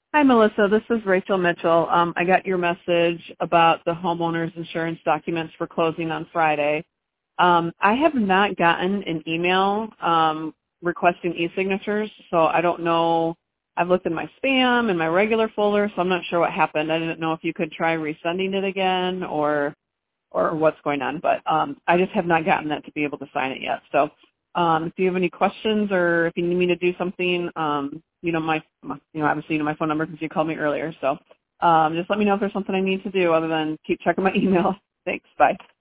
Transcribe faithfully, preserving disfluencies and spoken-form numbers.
Hi, Melissa. This is Rachel Mitchell. Um, I got your message about the homeowner's insurance documents for closing on Friday. Um, I have not gotten an email um, requesting e-signatures, so I don't know. I've looked in my spam and my regular folder, so I'm not sure what happened. I didn't know if you could try resending it again or or what's going on, but um, I just have not gotten that to be able to sign it yet. So um, if you have any questions or if you need me to do something, um, you know, my, my, you know, obviously you know my phone number because you called me earlier. So um, just let me know if there's something I need to do other than keep checking my email. Thanks. Bye.